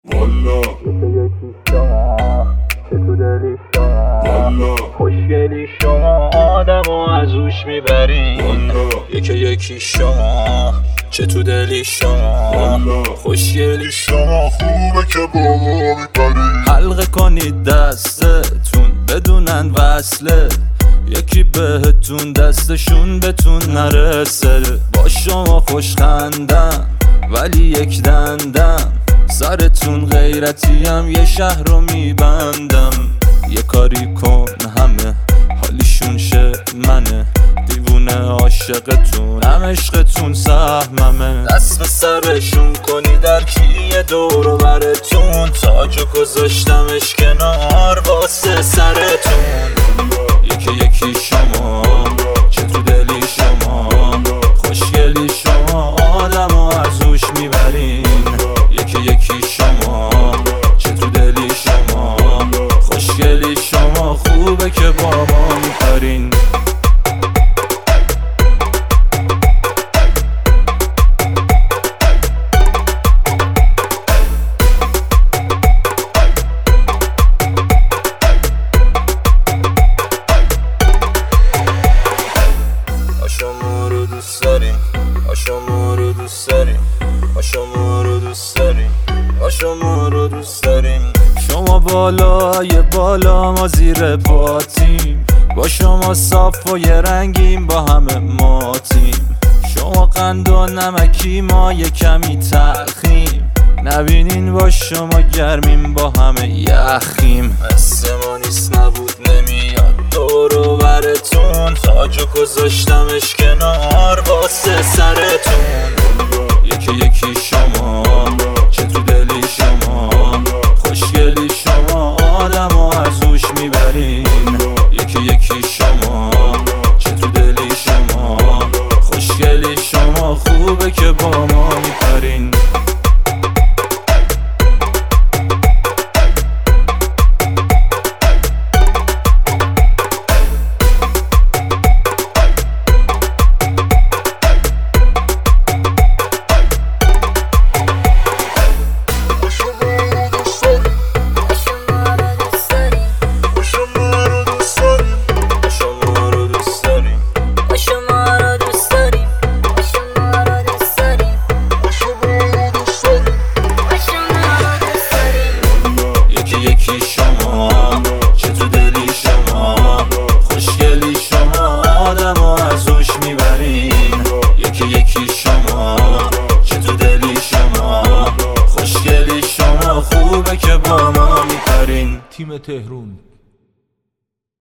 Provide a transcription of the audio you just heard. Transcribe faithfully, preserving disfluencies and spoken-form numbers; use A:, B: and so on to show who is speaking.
A: والا
B: یکی شما چه تو دلی شما
A: والا
B: خوشگلی شما آدمو از روش میبرین
A: والا
B: یکی یکی شما چه تو دلی شما
A: والا
B: خوشگلی
A: شما خوبه که با ما میپرین.
B: حلقه کنید دستتون بدونن وصله یکی بهتون دستشون بتون نرسه با شما خوشخندم ولی یک دندم سرتون غیرتیم یه شهر رو میبندم یه کاری کن همه حالیشون شه منه دیوونه عاشقتون هم عشقتون سهممه دست به سرشون کنی در کیه دور و برتون تاجو گذاشتمش کنار واسه سرتون یکی یکی شما چه تو دلی شما خوشگلی شما آدمو از روش میبرین یکی یکی شما چه تو دلی شما خوشگلی شما خوبه که با ما میپرین شما رو دوست داریم شما رو دوست داریم شما رو دوست داریم شما رو دوست داریم شما بالای بالا ما زیر پاتیم با شما صاف و یه رنگیم با همه ماتیم شما قند و نمکی ما یه کمی تلخیم نبینین با شما گرمیم با همه یخیم مثل ما نیست نبود نمیاد دور و برتون تاجو گذاشتمش کنار واسه سرتون یکی یکی شما چه تو دلی شما خوشگلی شما آدمو از روش میبرین یکی یکی شما چه تو دلی شما خوشگلی شما خوبه که با ما میپرین یکی شما چه تو دلی شما خوشگلی شما آدمو از روش میبرین یکی یکی شما چه تو دلی شما خوشگلی شما خوبه که با ما میپرین.
C: تیم تهرون